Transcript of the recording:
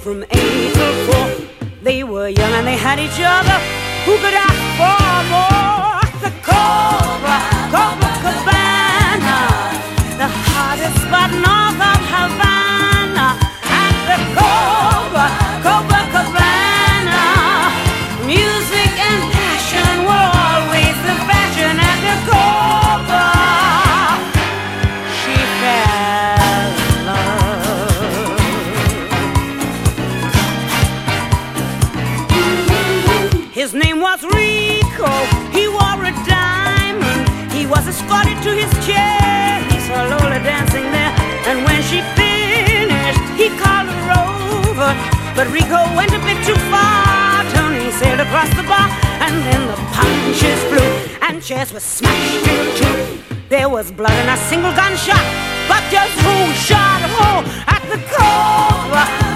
from 8 till 4. They were young and they had each other. Who could ask for more? The Copacabana, the hottest spot north of Havana. At the Copacabana, music and passion were always the fashion. At the Copa, she fell in love. His name was Rico. He wore a diamond. He was escorted to his chair. He saw Lola dancing there, and when she finished, he called her over. But Rico went a bit too far. Tony sailed across the bar, and then the punches flew, and chairs were smashed in two. There was blood and a single gunshot, but just who shot who? At the Cova.